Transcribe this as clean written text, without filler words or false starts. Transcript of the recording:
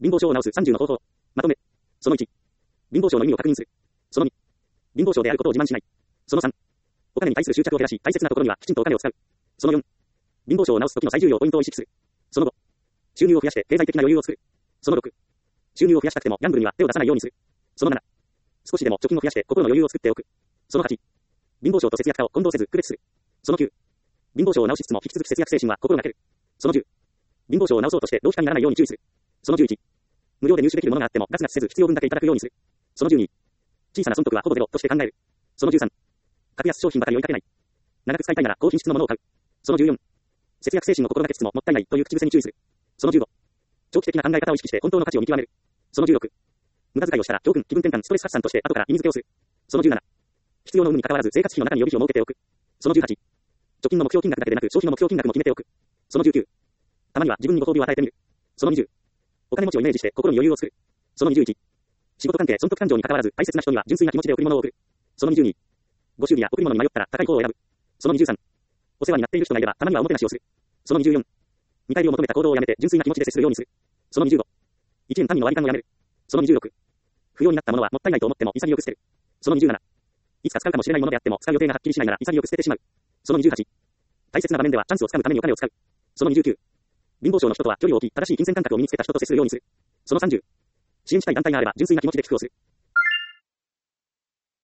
貧乏症を治す30の方法。まとめ。その1。貧乏症の意味を確認する。その2。貧乏症であることを自慢しない。その3。お金に対する執着を減らし、大切なところにはきちんとお金を使う。その4。貧乏症を治す時の最重要ポイントを意識する。その5。収入を増やして経済的な余裕を作る。その6。収入を増やしたくてもギャンブルには手を出さないようにする。その7。少しでも貯金を増やして心の余裕を作っておく。その8。貧乏症と節約家を混同せず区別する。その9。貧乏症を治しつつも引き続く節約精神は心がける。その10。貧乏症を治そうとして浪費家にならないように注意する。その11。無料で入手できるものがあってもガツガツせず必要分だけいただくようにする。その12。小さな損得はほぼゼロとして考える。その13。格安商品ばかり追いかけない。長く使いたいなら高品質のものを買う。その14。節約精神を心がけつつももったいないという口癖に注意する。その15。長期的な考え方を意識して本当の価値を見極める。その16。無駄遣いをしたら教訓、気分転換、ストレス発散として後から意味付けをする。その17。必要の有無に関わらず生活費の中に予備費を設けておく。その18。貯金の目標金額だけでなく消費の目標金額も決めておく。その19。たまには自分にご褒美を与えてみる。その20。お金持ちをイメージして心に余裕を作る。その21。仕事関係、損得感情に関わらず大切な人には純粋な気持ちで贈り物を贈る。その22。ご祝儀や贈り物に迷ったら高い方を選ぶ。その23。お世話になっている人がいればたまにはおもてなしをする。その24。見返りを求めた行動をやめて純粋な気持ちで接するようにする。その25。1円単位の割り勘をやめる。その26。不要になったものはもったいないと思っても潔く捨てる。その27。いつか使うかもしれないものであっても使う予定がはっきりしないなら潔く捨ててしまう。その28。大切な場面ではチャンスをつかむためにお金を使う。その29。貧乏症の人とは距離を置き正しい金銭感覚を身につけた人と接するようにする。その30。支援したい団体があれば純粋な気持ちで寄付をする。